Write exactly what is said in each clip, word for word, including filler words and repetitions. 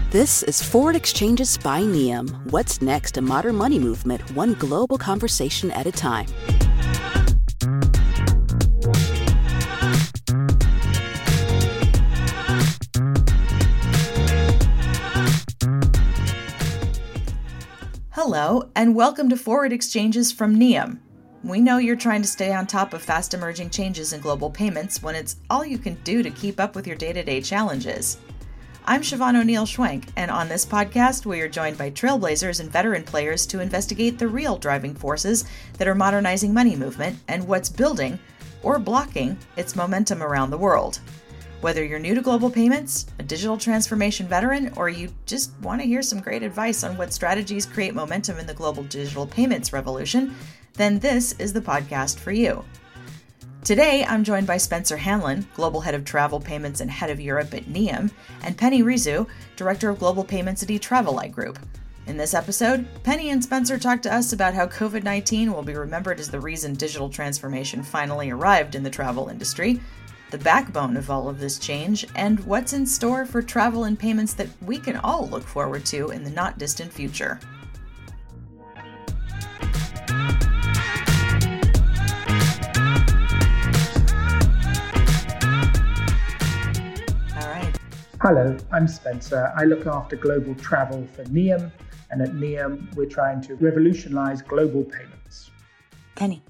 This is Forward Exchanges by Neum. What's next in modern money movement, one global conversation at a time. Hello, and welcome to Forward Exchanges from Neum. We know you're trying to stay on top of fast emerging changes in global payments when it's all you can do to keep up with your day-to-day challenges. I'm Siobhan O'Neill Schwenk, and on this podcast, we are joined by trailblazers and veteran players to investigate the real driving forces that are modernizing money movement and what's building, or blocking, its momentum around the world. Whether you're new to global payments, a digital transformation veteran, or you just want to hear some great advice on what strategies create momentum in the global digital payments revolution, then this is the podcast for you. Today, I'm joined by Spencer Hanlon, Global Head of Travel Payments and Head of Europe at Neum, and Penny Rizzu, Director of Global Payments at eTravelI Group. In this episode, Penny and Spencer talk to us about how covid nineteen will be remembered as the reason digital transformation finally arrived in the travel industry, the backbone of all of this change, and what's in store for travel and payments that we can all look forward to in the not-distant future. Hello, I'm Spencer. I look after global travel for Neum, and at Neum, we're trying to revolutionize global payments. Penny.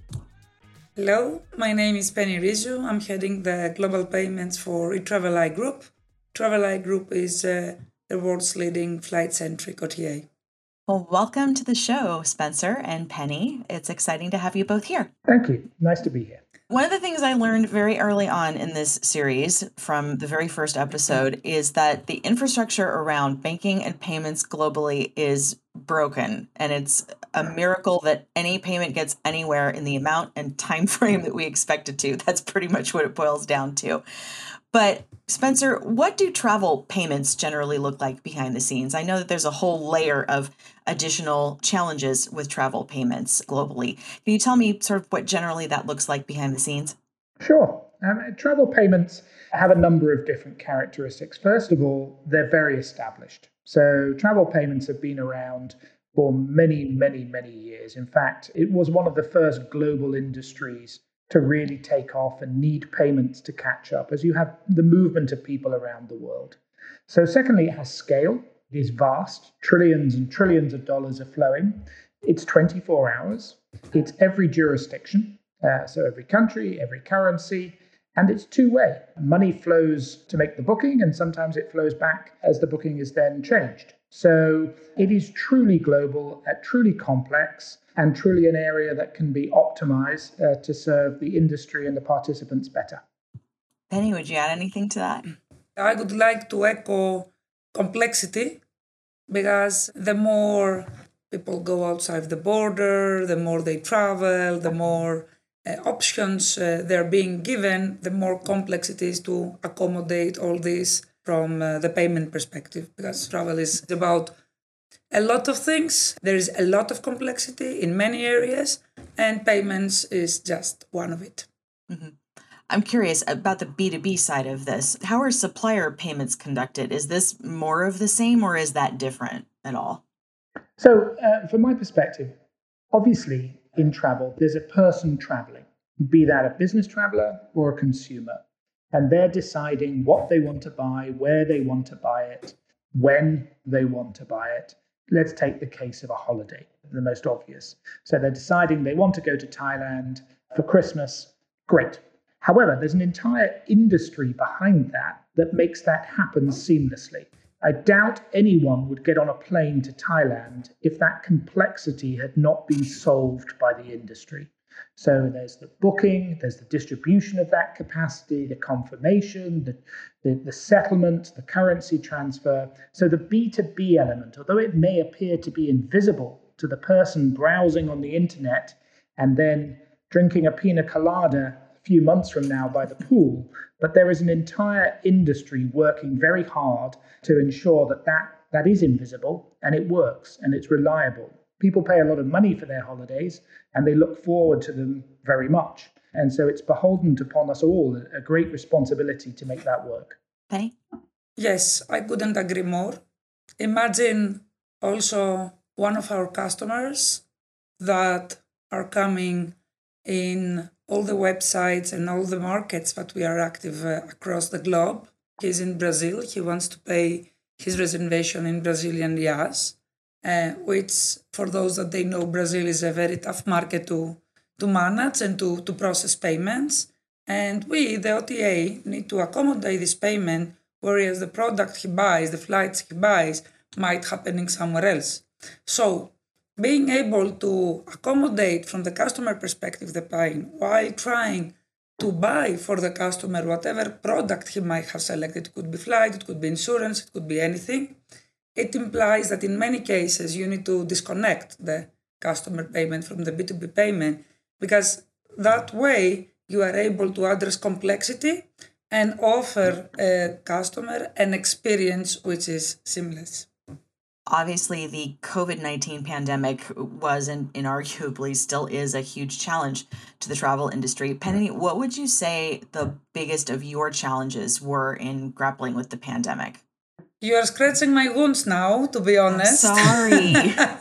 Hello, my name is Penny Rizzu. I'm heading the global payments for eTravelI Group. eTravelI Group is uh, the world's leading flight-centric O T A. Well, welcome to the show, Spencer and Penny. It's exciting to have you both here. Thank you. Nice to be here. One of the things I learned very early on in this series from the very first episode is that the infrastructure around banking and payments globally is broken. And it's a miracle that any payment gets anywhere in the amount and time frame that we expect it to. That's pretty much what it boils down to. But Spencer, what do travel payments generally look like behind the scenes? I know that there's a whole layer of additional challenges with travel payments globally. Can you tell me sort of what generally that looks like behind the scenes? Sure. Um, travel payments have a number of different characteristics. First of all, they're very established. So travel payments have been around for many, many, many years. In fact, it was one of the first global industries to really take off and need payments to catch up as you have the movement of people around the world. So secondly, it has scale. It is vast. Trillions and trillions of dollars are flowing. It's twenty-four hours. It's every jurisdiction, uh, so every country, every currency, and it's two-way. Money flows to make the booking, and sometimes it flows back as the booking is then changed. So it is truly global, uh, truly complex, and truly an area that can be optimized uh, to serve the industry and the participants better. Penny, would you add anything to that? I would like to echo complexity, because the more people go outside the border, the more they travel, the more uh, options uh, they're being given, the more complex it is to accommodate all this from uh, the payment perspective, because travel is about a lot of things. There is a lot of complexity in many areas, and payments is just one of it. Mm-hmm. I'm curious about the B two B side of this. How are supplier payments conducted? Is this more of the same, or is that different at all? So uh, from my perspective, obviously in travel, there's a person traveling, be that a business traveler or a consumer, and they're deciding what they want to buy, where they want to buy it, when they want to buy it. Let's take the case of a holiday, the most obvious. So they're deciding they want to go to Thailand for Christmas. Great. However, there's an entire industry behind that that makes that happen seamlessly. I doubt anyone would get on a plane to Thailand if that complexity had not been solved by the industry. So there's the booking, there's the distribution of that capacity, the confirmation, the, the, the settlement, the currency transfer. So the B two B element, although it may appear to be invisible to the person browsing on the internet and then drinking a pina colada a few months from now by the pool, but there is an entire industry working very hard to ensure that that, that is invisible and it works and it's reliable. People pay a lot of money for their holidays and they look forward to them very much. And so it's beholden upon us all a great responsibility to make that work. Penny? Yes, I couldn't agree more. imagine also one of our customers that are coming in all the websites and all the markets that we are active uh, across the globe. He's in Brazil. He wants to pay his reservation in Brazilian reais, uh, which, for those that they know, Brazil is a very tough market to, to manage and to, to process payments. And we, the O T A, need to accommodate this payment, whereas the product he buys, the flights he buys, might happening somewhere else. So being able to accommodate from the customer perspective the pain while trying to buy for the customer whatever product he might have selected, it could be flight, it could be insurance, it could be anything, it implies that in many cases you need to disconnect the customer payment from the B two B payment, because that way you are able to address complexity and offer a customer an experience which is seamless. Obviously, the COVID nineteen pandemic was and inarguably still is a huge challenge to the travel industry. Penny, what would you say the biggest of your challenges were in grappling with the pandemic? You are scratching my wounds now, to be honest. I'm sorry.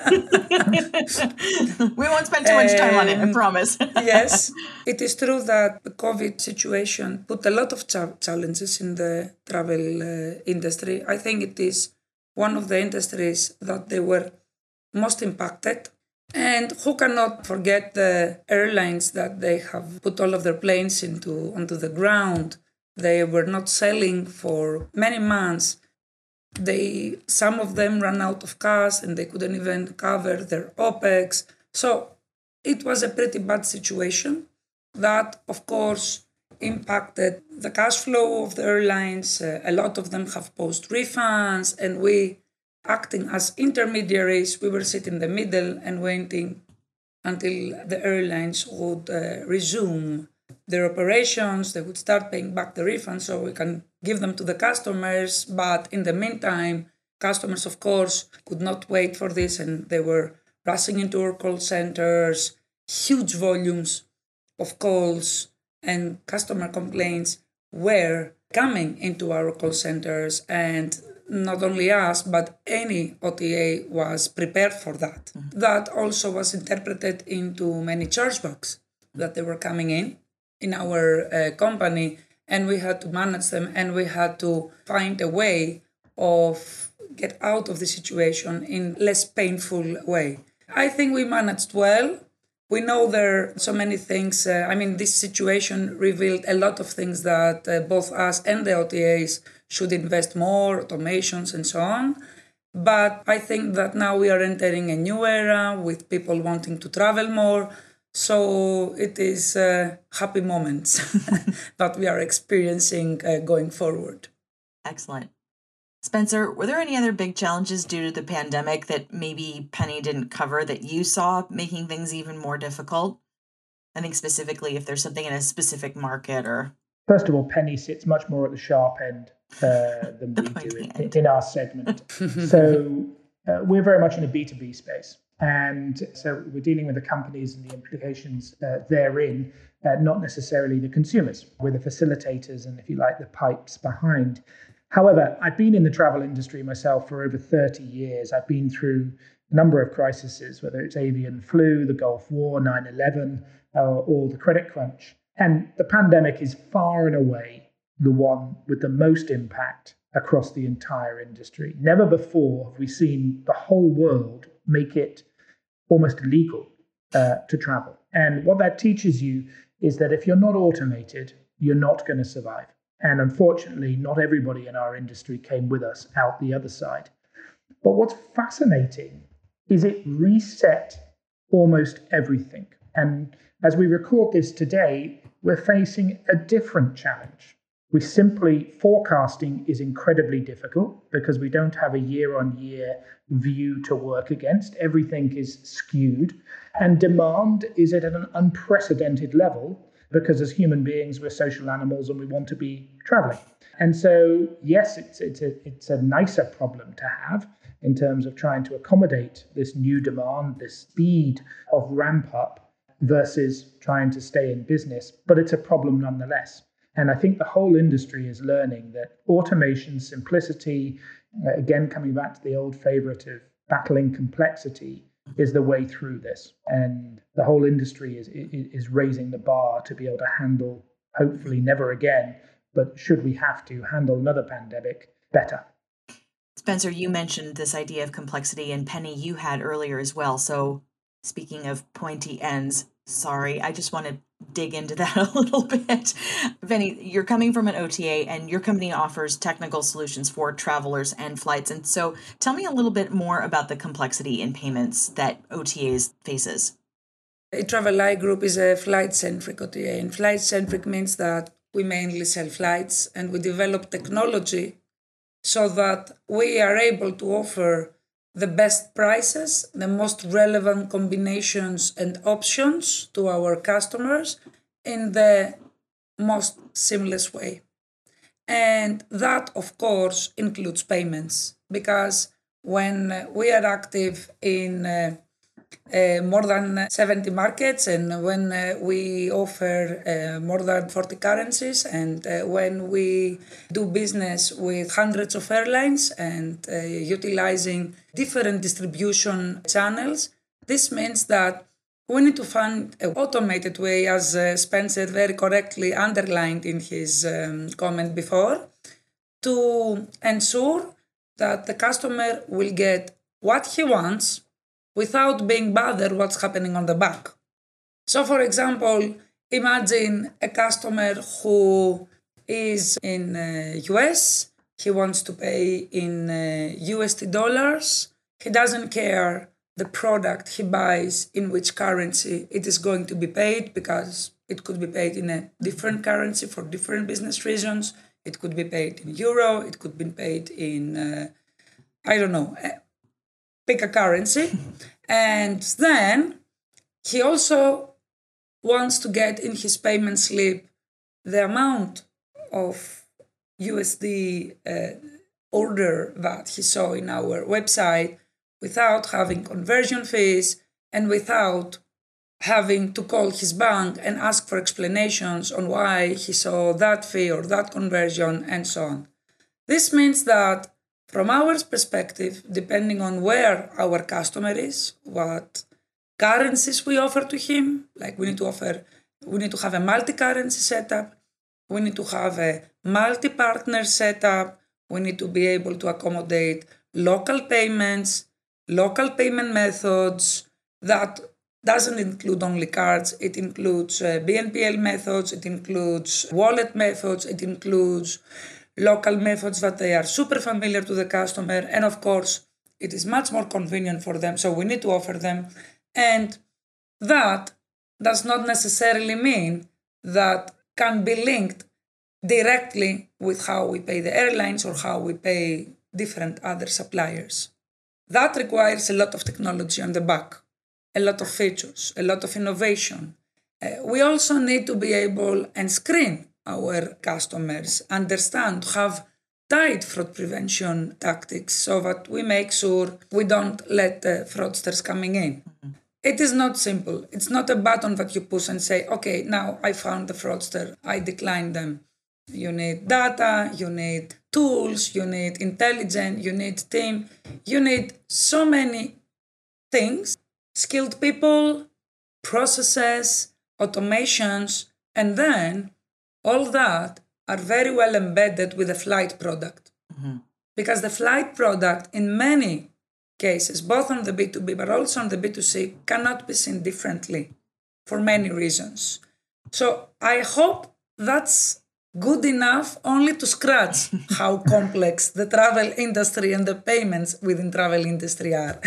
We won't spend too much time on it, I promise. Yes, it is true that the COVID situation put a lot of cha- challenges in the travel uh, industry. I think it is one of the industries that they were most impacted. And who cannot forget the airlines that they have put all of their planes into onto the ground. They were not selling for many months. They some of them ran out of cash and they couldn't even cover their OPEX. So it was a pretty bad situation that, of course, impacted the cash flow of the airlines. Uh, a lot of them have post refunds, and we, acting as intermediaries, we were sitting in the middle and waiting until the airlines would uh, resume their operations. They would start paying back the refunds so we can give them to the customers. But in the meantime, customers, of course, could not wait for this, and they were rushing into our call centers, huge volumes of calls and customer complaints were coming into our call centers, and not only us, but any O T A was prepared for that. Mm-hmm. That also was interpreted into many chargebacks that they were coming in in our uh, company, and we had to manage them, and we had to find a way of get out of the situation in less painful way. I think we managed well. We know there are so many things. Uh, I mean, this situation revealed a lot of things that uh, both us and the O T As should invest more, automations and so on. But I think that now we are entering a new era with people wanting to travel more. So it is uh, happy moments that we are experiencing uh, going forward. Excellent. Spencer, were there any other big challenges due to the pandemic that maybe Penny didn't cover that you saw making things even more difficult? I think specifically if there's something in a specific market or... First of all, Penny sits much more at the sharp end uh, than we do in, in our segment. So uh, we're very much in a B two B space. And so we're dealing with the companies and the implications uh, therein, uh, not necessarily the consumers. We're the facilitators and, if you like, the pipes behind. However, I've been in the travel industry myself for over thirty years. I've been through a number of crises, whether it's avian flu, the Gulf War, nine eleven, uh, or the credit crunch. And the pandemic is far and away the one with the most impact across the entire industry. Never before have we seen the whole world make it almost illegal uh, to travel. And what that teaches you is that if you're not automated, you're not going to survive. And unfortunately, not everybody in our industry came with us out the other side. But what's fascinating is it reset almost everything. And as we record this today, we're facing a different challenge. We simply, forecasting is incredibly difficult because we don't have a year-on-year view to work against. Everything is skewed. And demand is at an unprecedented level because as human beings, we're social animals and we want to be traveling. And so, yes, it's, it's, a, it's a nicer problem to have in terms of trying to accommodate this new demand, this speed of ramp up versus trying to stay in business. But it's a problem nonetheless. And I think the whole industry is learning that automation, simplicity, Uh, again, coming back to the old favorite of battling complexity is the way through this. And the whole industry is, is, is raising the bar to be able to handle, hopefully never again, but should we have to handle another pandemic better. Spencer, you mentioned this idea of complexity, and Penny, you had earlier as well. So speaking of pointy ends, sorry, I just want to dig into that a little bit. Penny, you're coming from an O T A and your company offers technical solutions for travelers and flights. And so tell me a little bit more about the complexity in payments that O T As faces. eTraveli Group is a flight-centric O T A, and flight-centric means that we mainly sell flights and we develop technology so that we are able to offer the best prices, the most relevant combinations and options to our customers in the most seamless way. And that, of course, includes payments, because when we are active in uh, uh, more than seventy markets, and when uh, we offer uh, more than forty currencies, and uh, when we do business with hundreds of airlines and uh, utilizing different distribution channels, this means that we need to find an automated way, as uh, Spencer very correctly underlined in his um, comment before, to ensure that the customer will get what he wants without being bothered what's happening on the back. So, for example, imagine a customer who is in uh, U S, he wants to pay in uh, U S D dollars, he doesn't care the product he buys in which currency it is going to be paid, because it could be paid in a different currency for different business reasons. It could be paid in euro, it could be paid in, uh, I don't know, pick a currency. And then he also wants to get in his payment slip the amount of U S D uh, order that he saw in our website, without having conversion fees and without having to call his bank and ask for explanations on why he saw that fee or that conversion and so on. This means that from our perspective, depending on where our customer is, what currencies we offer to him, like we need to offer, we need to have a multi-currency setup, we need to have a multi-partner setup, we need to be able to accommodate local payments, local payment methods. That doesn't include only cards, it includes uh, B N P L methods, it includes wallet methods, it includes local methods that they are super familiar to the customer, and of course, it is much more convenient for them, so we need to offer them. And that does not necessarily mean that can be linked directly with how we pay the airlines or how we pay different other suppliers. That requires a lot of technology on the back, a lot of features, a lot of innovation. Uh, we also need to be able and screen our customers, understand, have tight fraud prevention tactics so that we make sure we don't let uh, fraudsters coming in. Mm-hmm. It is not simple. It's not a button that you push and say, okay, now I found the fraudster, I decline them. You need data, you need tools, you need intelligence, you need team, you need so many things, skilled people, processes, automations, and then all that are very well embedded with the flight product. Mm-hmm. Because the flight product, in many cases, both on the B two B but also on the B two C, cannot be seen differently for many reasons. So I hope that's good enough only to scratch how complex the travel industry and the payments within travel industry are.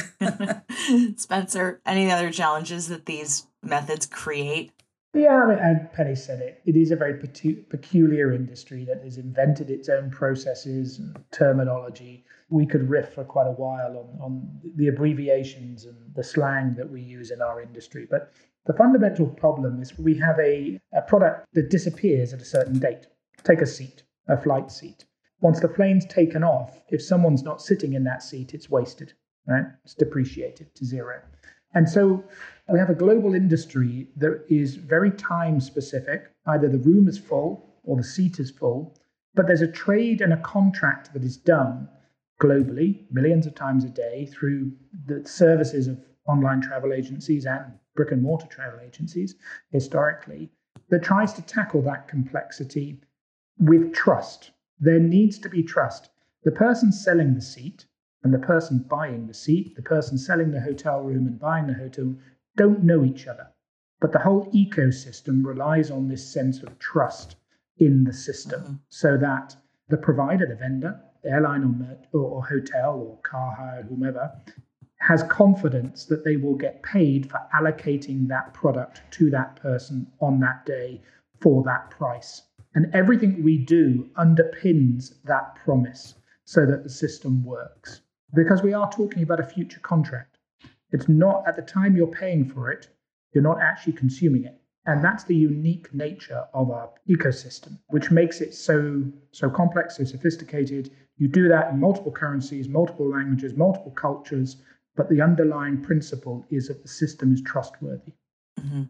Spencer, any other challenges that these methods create? Yeah, I mean, and Penny said it. It is a very peculiar industry that has invented its own processes and terminology. We could riff for quite a while on, on the abbreviations and the slang that we use in our industry. But the fundamental problem is we have a, a product that disappears at a certain date. Take a seat, a flight seat. Once the plane's taken off, if someone's not sitting in that seat, it's wasted, right? It's depreciated to zero. And so we have a global industry that is very time specific. Either the room is full or the seat is full, but there's a trade and a contract that is done globally, millions of times a day through the services of online travel agencies and brick and mortar travel agencies historically, that tries to tackle that complexity with trust. There needs to be trust. The person selling the seat and the person buying the seat, the person selling the hotel room and buying the hotel room, don't know each other. But the whole ecosystem relies on this sense of trust in the system, mm-hmm. so that the provider, the vendor, the airline or, or, or hotel or car hire, whomever, has confidence that they will get paid for allocating that product to that person on that day for that price. And everything we do underpins that promise so that the system works. Because we are talking about a future contract. It's not, at the time you're paying for it, you're not actually consuming it. And that's the unique nature of our ecosystem, which makes it so, so complex, so sophisticated. You do that in multiple currencies, multiple languages, multiple cultures, but the underlying principle is that the system is trustworthy. Mm-hmm.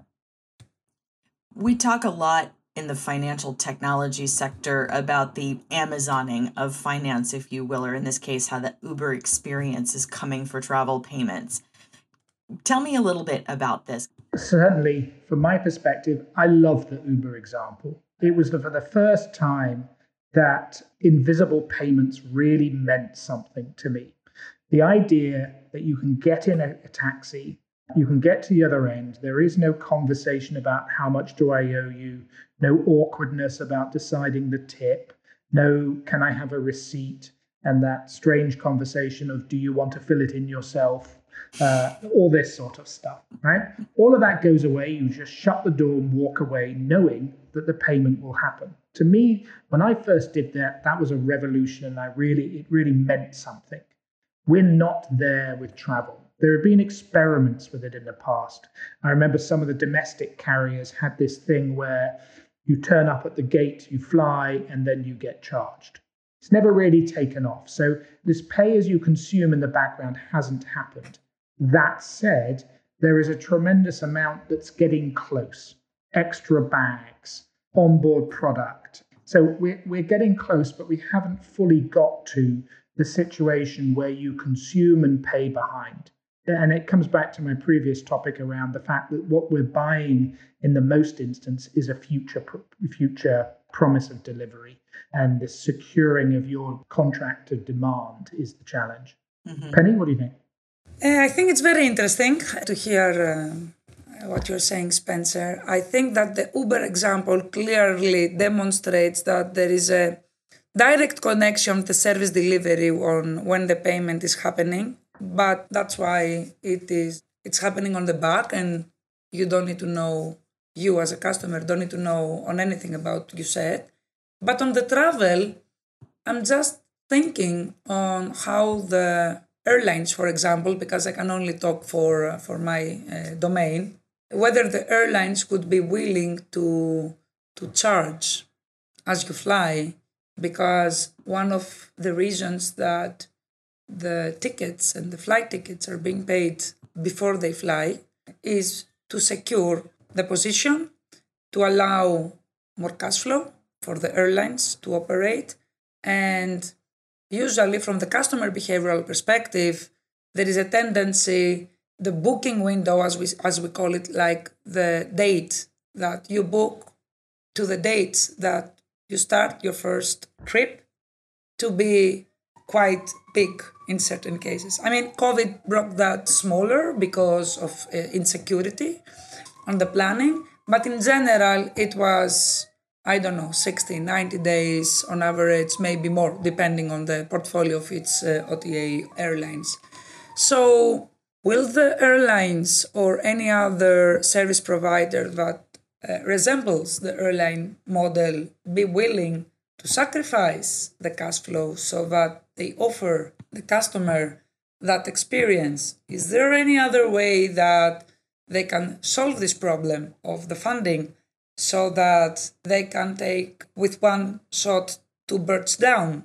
We talk a lot in the financial technology sector about the Amazoning of finance, if you will, or in this case, how the Uber experience is coming for travel payments. Tell me a little bit about this. Certainly, from my perspective, I love the Uber example. It was for the first time that invisible payments really meant something to me. The idea that you can get in a, a taxi, you can get to the other end, there is no conversation about how much do I owe you, no awkwardness about deciding the tip, no can I have a receipt, and that strange conversation of do you want to fill it in yourself, uh, all this sort of stuff, right? All of that goes away. You just shut the door and walk away knowing that the payment will happen. To me, when I first did that, that was a revolution, and I really, it really meant something. We're not there with travel. There have been experiments with it in the past. I remember some of the domestic carriers had this thing where you turn up at the gate, you fly, and then you get charged. It's never really taken off. So this pay as you consume in the background hasn't happened. That said, there is a tremendous amount that's getting close. Extra bags, onboard product. So we're, we're getting close, but we haven't fully got to the situation where you consume and pay behind. And it comes back to my previous topic around the fact that what we're buying in the most instance is a future future promise of delivery. And the securing of your contract of demand is the challenge. Mm-hmm. Penny, what do you think? Uh, I think it's very interesting to hear uh, what you're saying, Spencer. I think that the Uber example clearly demonstrates that there is a direct connection with the service delivery on when the payment is happening. But that's why it is it's happening on the back, and you don't need to know, you as a customer don't need to know on anything about what you said. But on the travel, I'm just thinking on how the airlines, for example, because I can only talk for uh, for my uh, domain, whether the airlines could be willing to to charge as you fly, because one of the reasons that the tickets and the flight tickets are being paid before they fly is to secure the position, to allow more cash flow for the airlines to operate. And usually from the customer behavioral perspective, there is a tendency, the booking window, as we, as we call it, like the date that you book to the date that you start your first trip, to be quite big in certain cases. I mean, COVID brought that smaller because of uh, insecurity on the planning, but in general, it was, I don't know, sixty, ninety days on average, maybe more, depending on the portfolio of its uh, O T A airlines. So will the airlines or any other service provider that uh, resembles the airline model be willing to sacrifice the cash flow so that they offer the customer that experience? Is there any other way that they can solve this problem of the funding so that they can take with one shot two birds down?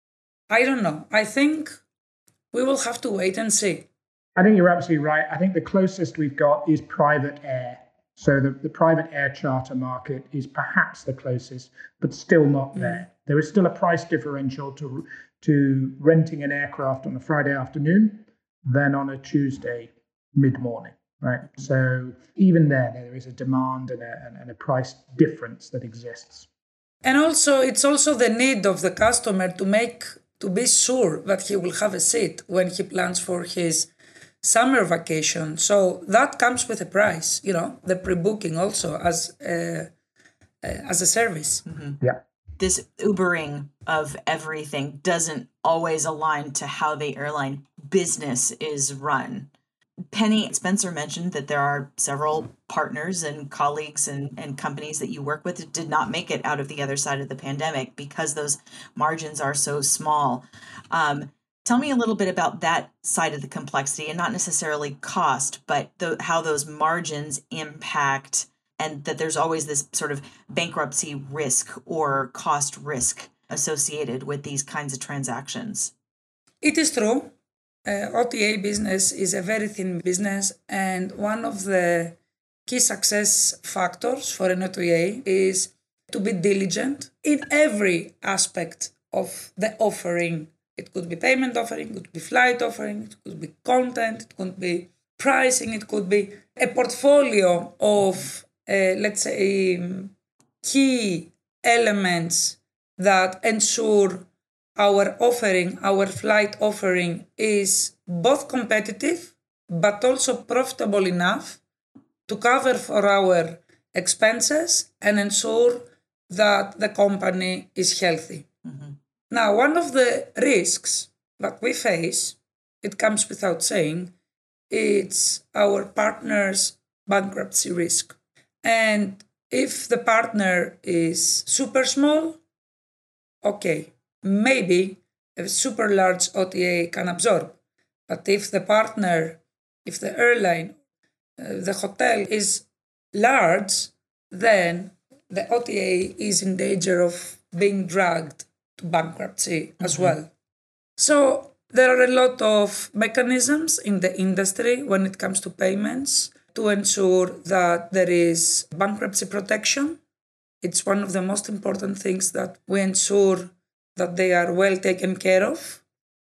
I don't know. I think we will have to wait and see. I think you're absolutely right. I think the closest we've got is private air. So the, the private air charter market is perhaps the closest, but still not there. Mm. There is still a price differential to to renting an aircraft on a Friday afternoon than on a Tuesday mid-morning, right? So even there, there is a demand and a, and a price difference that exists. And also, it's also the need of the customer to make, to be sure that he will have a seat when he plans for his summer vacation. So that comes with a price, you know, the pre-booking also as a, as a service. Mm-hmm. Yeah. This Ubering of everything doesn't always align to how the airline business is run. Penny, Spencer mentioned that there are several partners and colleagues and, and companies that you work with that did not make it out of the other side of the pandemic because those margins are so small. Um, tell me a little bit about that side of the complexity, and not necessarily cost, but the, how those margins impact, and that there's always this sort of bankruptcy risk or cost risk associated with these kinds of transactions. It is true. Uh, O T A business is a very thin business, and one of the key success factors for an O T A is to be diligent in every aspect of the offering. It could be payment offering, it could be flight offering, it could be content, it could be pricing, it could be a portfolio of, uh, let's say, key elements that ensure our offering, our flight offering is both competitive, but also profitable enough to cover for our expenses and ensure that the company is healthy. Mm-hmm. Now, one of the risks that we face, it comes without saying, it's our partner's bankruptcy risk. And if the partner is super small, okay, maybe a super large O T A can absorb. But if the partner, if the airline, uh, the hotel is large, then the O T A is in danger of being dragged to bankruptcy mm-hmm. as well. So there are a lot of mechanisms in the industry when it comes to payments to ensure that there is bankruptcy protection. It's one of the most important things that we ensure that they are well taken care of.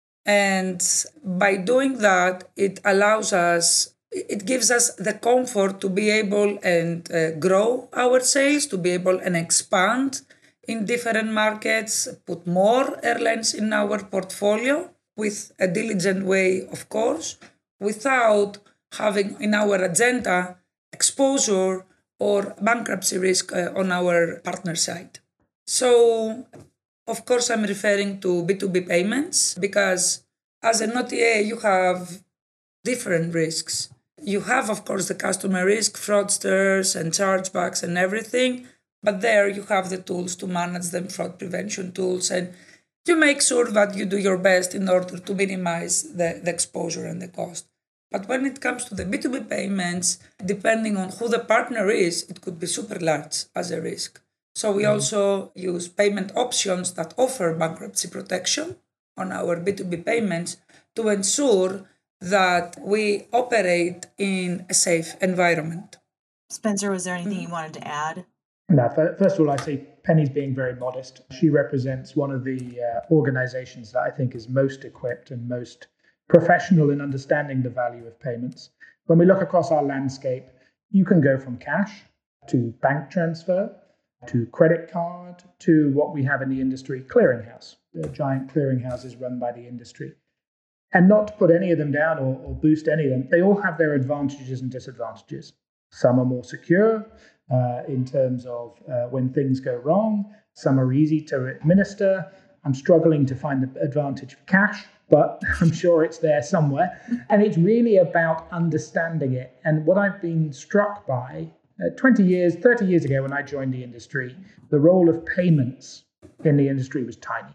And by doing that, it allows us, it gives us the comfort to be able and uh, grow our sales, to be able and expand in different markets, put more airlines in our portfolio with a diligent way, of course, without having in our agenda exposure or bankruptcy risk uh, on our partner side. So, of course, I'm referring to B two B payments because as an O T A, you have different risks. You have, of course, the customer risk, fraudsters and chargebacks and everything, but there you have the tools to manage them, fraud prevention tools, and you make sure that you do your best in order to minimize the, the exposure and the cost. But when it comes to the B two B payments, depending on who the partner is, it could be super large as a risk. So we also use payment options that offer bankruptcy protection on our B two B payments to ensure that we operate in a safe environment. Spencer, was there anything you wanted to add? No, first of all, I'd say Penny's being very modest. She represents one of the uh, organizations that I think is most equipped and most professional in understanding the value of payments. When we look across our landscape, you can go from cash to bank transfer, to credit card, to what we have in the industry, clearinghouse, the giant clearinghouses run by the industry. And not to put any of them down or, or boost any of them, they all have their advantages and disadvantages. Some are more secure uh, in terms of uh, when things go wrong. Some are easy to administer. I'm struggling to find the advantage of cash, but I'm sure it's there somewhere. And it's really about understanding it. And what I've been struck by, Uh, twenty years, thirty years ago when I joined the industry, the role of payments in the industry was tiny.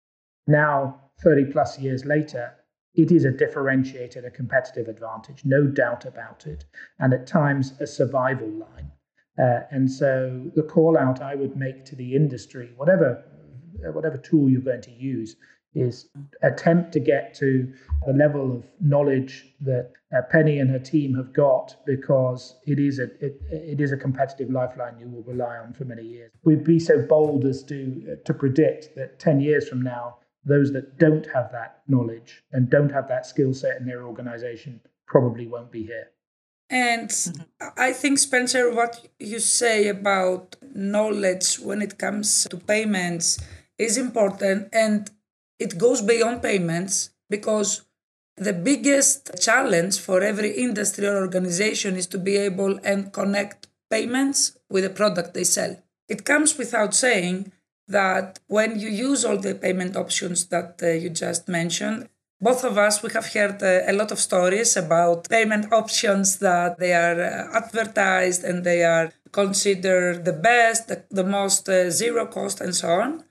Now, thirty plus years later, it is a differentiated, a competitive advantage, no doubt about it, and at times a survival line. Uh, and so the call out I would make to the industry, whatever, whatever tool you're going to use, is attempt to get to the level of knowledge that uh, Penny and her team have got, because it is a it, it is a competitive lifeline you will rely on for many years. We'd be so bold as to uh, to predict that ten years from now those that don't have that knowledge and don't have that skill set in their organization probably won't be here. And mm-hmm. I think, Spencer, what you say about knowledge when it comes to payments is important, and it goes beyond payments, because the biggest challenge for every industry or organization is to be able and connect payments with the product they sell. It comes without saying that when you use all the payment options that uh, you just mentioned, both of us, we have heard uh, a lot of stories about payment options that they are uh, advertised and they are considered the best, the, the most uh, zero cost and so on.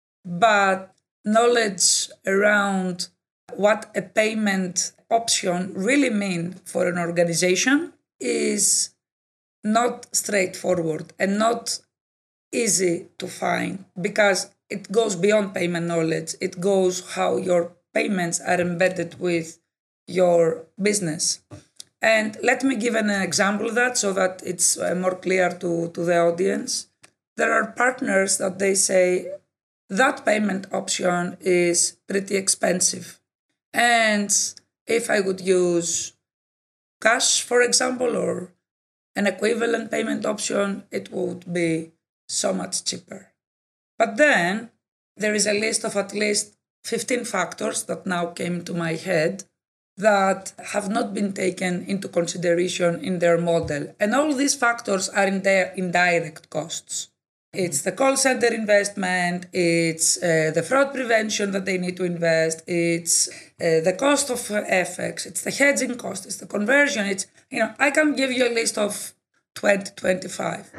But knowledge around what a payment option really means for an organization is not straightforward and not easy to find, because it goes beyond payment knowledge. It goes how your payments are embedded with your business. And let me give an example of that so that it's more clear to, to the audience. There are partners that they say that payment option is pretty expensive. And if I would use cash, for example, or an equivalent payment option, it would be so much cheaper. But then there is a list of at least fifteen factors that now came to my head that have not been taken into consideration in their model. And all these factors are in their indirect costs. It's the call center investment, it's uh, the fraud prevention that they need to invest, it's uh, the cost of uh, F X, it's the hedging cost, it's the conversion, it's, you know, I can give you a list of twenty, twenty-five.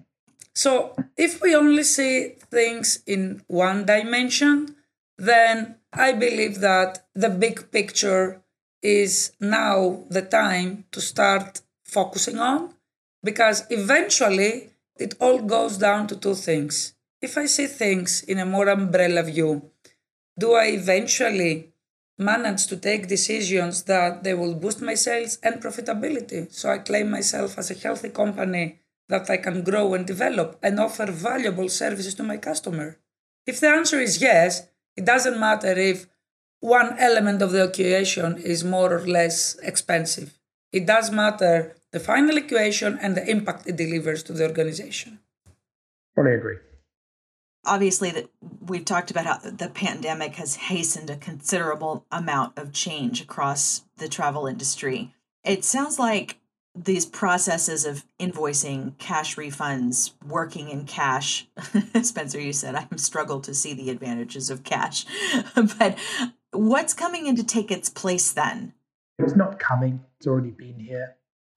So if we only see things in one dimension, then I believe that the big picture is now the time to start focusing on, because eventually it all goes down to two things. If I see things in a more umbrella view, do I eventually manage to take decisions that they will boost my sales and profitability? So I claim myself as a healthy company that I can grow and develop and offer valuable services to my customer. If the answer is yes, it doesn't matter if one element of the equation is more or less expensive. It does matter the final equation and the impact it delivers to the organization. Fully agree. Obviously, that we've talked about how the pandemic has hastened a considerable amount of change across the travel industry. It sounds like these processes of invoicing, cash refunds, working in cash, Spencer, you said, I struggle to see the advantages of cash, but what's coming in to take its place then? It's not coming, it's already been here.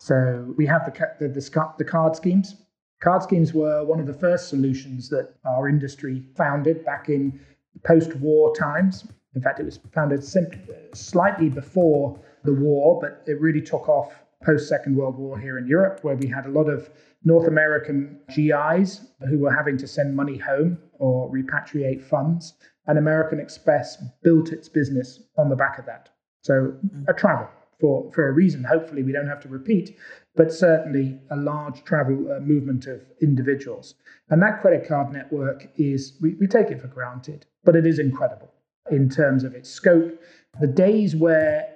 So we have the, the, the, the card schemes. Card schemes were one of the first solutions that our industry founded back in post-war times. In fact, it was founded simply, slightly before the war, but it really took off post-Second World War here in Europe, where we had a lot of North American G Is who were having to send money home or repatriate funds. And American Express built its business on the back of that. So a travel for, for a reason, hopefully we don't have to repeat, but certainly a large travel uh, movement of individuals. And that credit card network is, we, we take it for granted, but it is incredible in terms of its scope. The days where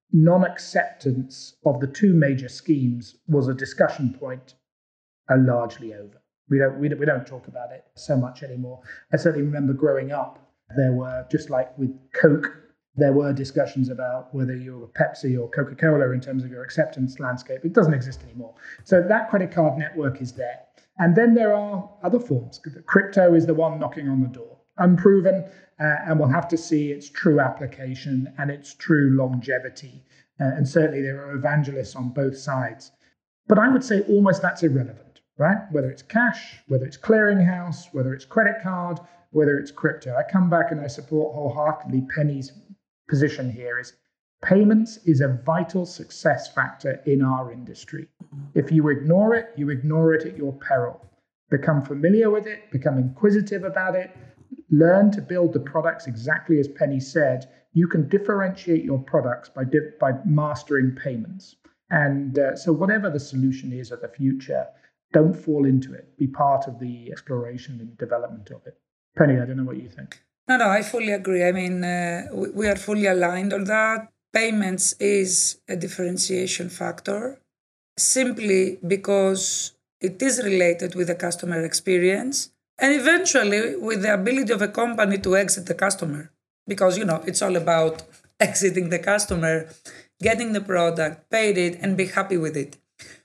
non-acceptance of the two major schemes was a discussion point are largely over. We don't, we don't, we don't talk about it so much anymore. I certainly remember growing up, there were, just like with Coke, there were discussions about whether you were Pepsi or Coca-Cola in terms of your acceptance landscape. It doesn't exist anymore. So that credit card network is there. And then there are other forms. Crypto is the one knocking on the door. Unproven, uh, and we'll have to see its true application and its true longevity. Uh, and certainly there are evangelists on both sides. But I would say almost that's irrelevant, right? Whether it's cash, whether it's clearinghouse, whether it's credit card, whether it's crypto. I come back and I support wholeheartedly Penny's position here is payments is a vital success factor in our industry. If you ignore it, you ignore it at your peril. Become familiar with it, become inquisitive about it, learn to build the products exactly as Penny said. You can differentiate your products by, di- by mastering payments. And uh, so whatever the solution is of the future, don't fall into it. Be part of the exploration and development of it. Penny, I don't know what you think. No, no, I fully agree. I mean, uh, we, we are fully aligned on that. Payments is a differentiation factor simply because it is related with the customer experience and eventually with the ability of a company to exit the customer. Because, you know, it's all about exiting the customer, getting the product, paid it, and be happy with it.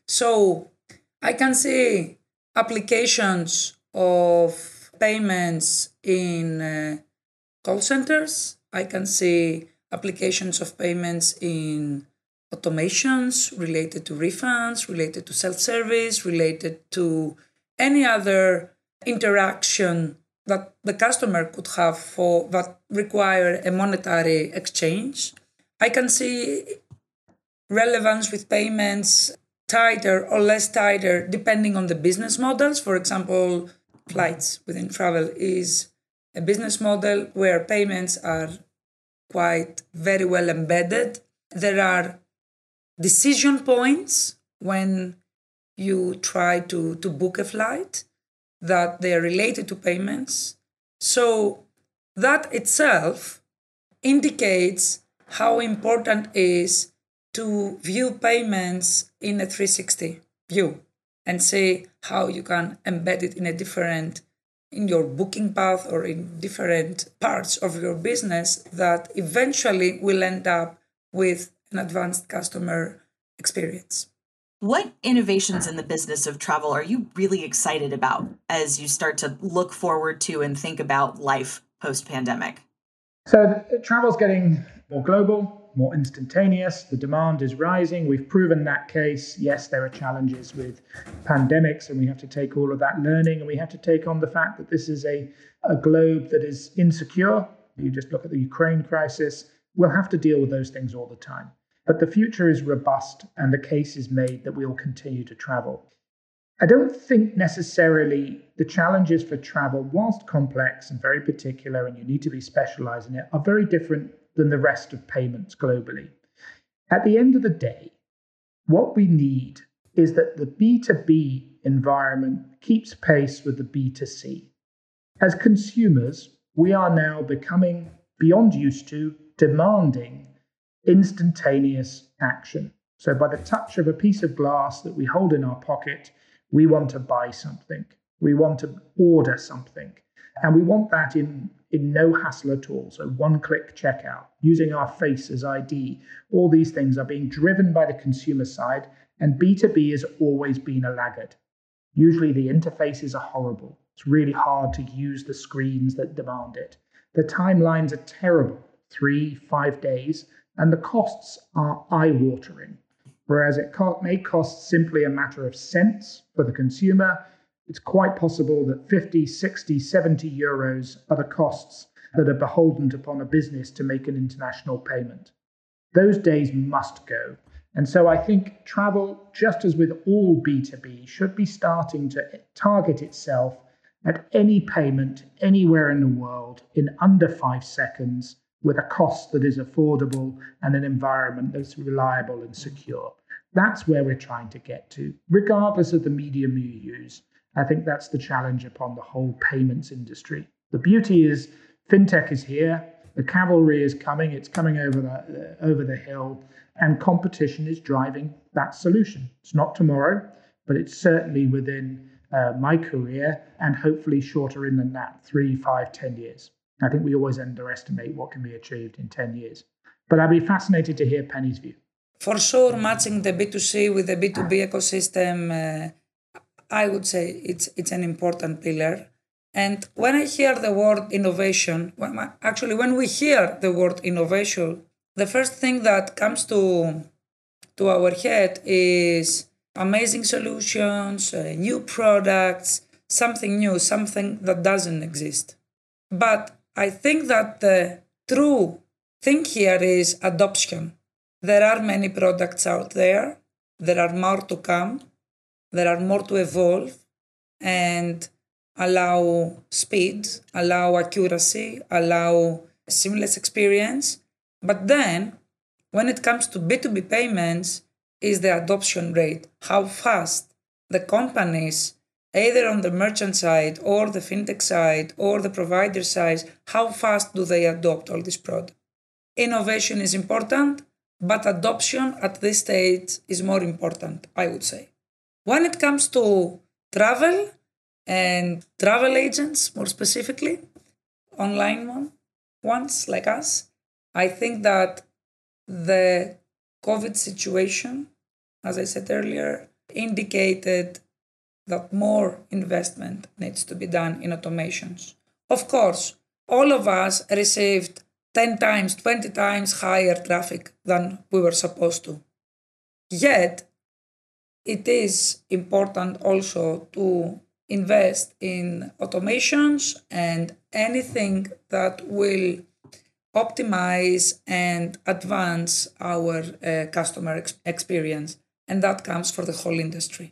So I can see applications of payments in uh, call centers. I can see applications of payments in automations related to refunds, related to self-service, related to any other interaction that the customer could have for that require a monetary exchange. I can see relevance with payments tighter or less tighter depending on the business models. For example, flights within travel is a business model where payments are quite very well embedded. There are decision points when you try to, to book a flight that they are related to payments. So that itself indicates how important it is to view payments in a three sixty view and say how you can embed it in a different, in your booking path or in different parts of your business that eventually will end up with an advanced customer experience. What innovations in the business of travel are you really excited about as you start to look forward to and think about life post-pandemic? So travel's getting more global, more instantaneous. The demand is rising. We've proven that case. Yes, there are challenges with pandemics, and we have to take all of that learning, and we have to take on the fact that this is a, a globe that is insecure. You just look at the Ukraine crisis. We'll have to deal with those things all the time. But the future is robust, and the case is made that we'll continue to travel. I don't think necessarily the challenges for travel, whilst complex and very particular, and you need to be specialized in it, are very different than the rest of payments globally. At the end of the day, what we need is that the B two B environment keeps pace with the B two C. As consumers, we are now becoming, beyond used to, demanding instantaneous action. So by the touch of a piece of glass that we hold in our pocket, we want to buy something. We want to order something. And we want that in, in no hassle at all. So one-click checkout, using our face as I D. All these things are being driven by the consumer side, and B two B has always been a laggard. Usually the interfaces are horrible. It's really hard to use the screens that demand it. The timelines are terrible, three, five days, and the costs are eye-watering. Whereas it may cost simply a matter of cents for the consumer, it's quite possible that fifty, sixty, seventy euros are the costs that are beholden upon a business to make an international payment. Those days must go. And so I think travel, just as with all B two B, should be starting to target itself at any payment anywhere in the world in under five seconds with a cost that is affordable and an environment that's reliable and secure. That's where we're trying to get to, regardless of the medium you use. I think that's the challenge upon the whole payments industry. The beauty is fintech is here, the cavalry is coming, it's coming over the, uh, over the hill, and competition is driving that solution. It's not tomorrow, but it's certainly within uh, my career and hopefully shorter in than that, three, five, ten years. I think we always underestimate what can be achieved in ten years. But I'd be fascinated to hear Penny's view. For sure, matching the B two C with the B two B ecosystem, uh, I would say it's it's an important pillar. And when I hear the word innovation, when, actually when we hear the word innovation, the first thing that comes to, to our head is amazing solutions, uh, new products, something new, something that doesn't exist. But I think that the true thing here is adoption. There are many products out there. There are more to come. There are more to evolve and allow speed, allow accuracy, allow seamless experience. But then, when it comes to B two B payments, is the adoption rate, how fast the companies either on the merchant side or the fintech side or the provider side, how fast do they adopt all these products? Innovation is important, but adoption at this stage is more important, I would say. When it comes to travel and travel agents, more specifically, online one, ones like us, I think that the COVID situation, as I said earlier, indicated that more investment needs to be done in automations. Of course, all of us received ten times, twenty times higher traffic than we were supposed to. Yet, it is important also to invest in automations and anything that will optimize and advance our uh, customer ex- experience. And that comes for the whole industry.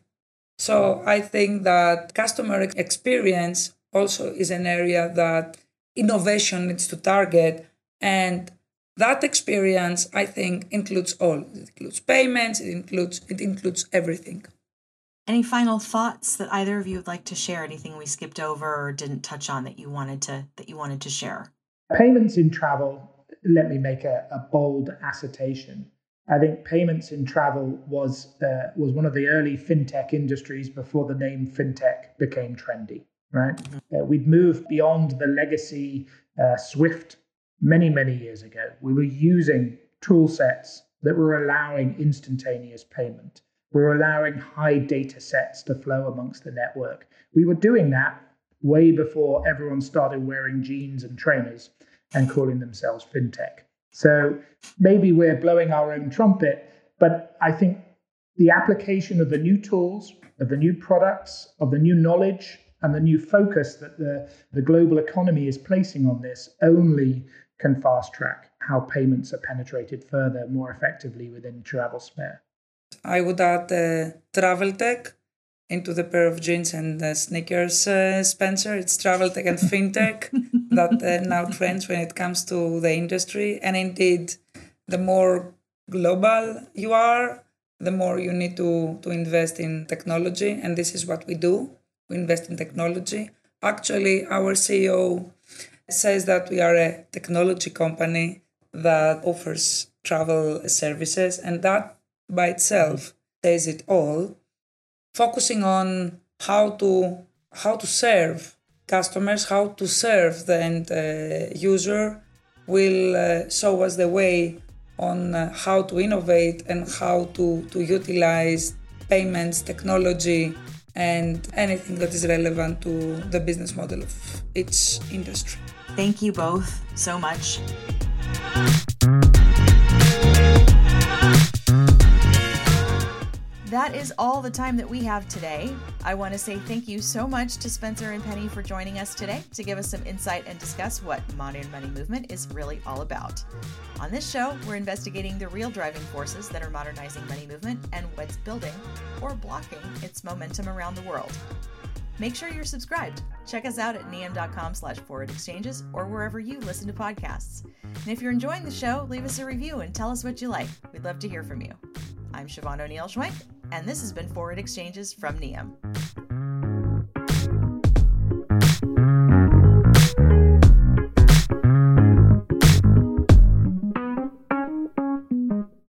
So I think that customer experience also is an area that innovation needs to target. And that experience, I think, includes all. It includes payments, it includes it includes everything. Any final thoughts that either of you would like to share? Anything we skipped over or didn't touch on that you wanted to that you wanted to share? Payments in travel, let me make a, a bold assertion. I think payments in travel was uh, was one of the early fintech industries before the name fintech became trendy, right? Mm-hmm. Uh, we'd moved beyond the legacy uh, SWIFT many, many years ago. We were using tool sets that were allowing instantaneous payment. We were allowing high data sets to flow amongst the network. We were doing that way before everyone started wearing jeans and trainers and calling themselves fintech. So maybe we're blowing our own trumpet, but I think the application of the new tools, of the new products, of the new knowledge, and the new focus that the, the global economy is placing on this only can fast track how payments are penetrated further, more effectively within travel sphere. I would add uh, travel tech into the pair of jeans and uh, sneakers, uh, Spencer. It's travel tech and fintech that uh, now trends when it comes to the industry. And indeed, the more global you are, the more you need to, to invest in technology. And this is what we do. We invest in technology. Actually, our C E O says that we are a technology company that offers travel services. And that by itself says it all. Focusing on how to how to serve customers, how to serve the end uh, user will uh, show us the way on uh, how to innovate and how to, to utilize payments, technology, and anything that is relevant to the business model of each industry. Thank you both so much. That is all the time that we have today. I want to say thank you so much to Spencer and Penny for joining us today to give us some insight and discuss what modern money movement is really all about. On this show, we're investigating the real driving forces that are modernizing money movement and what's building or blocking its momentum around the world. Make sure you're subscribed. Check us out at neum.com slash forward exchanges or wherever you listen to podcasts. And if you're enjoying the show, leave us a review and tell us what you like. We'd love to hear from you. I'm Siobhan O'Neill Schwenk, and this has been Forward Exchanges from Neum.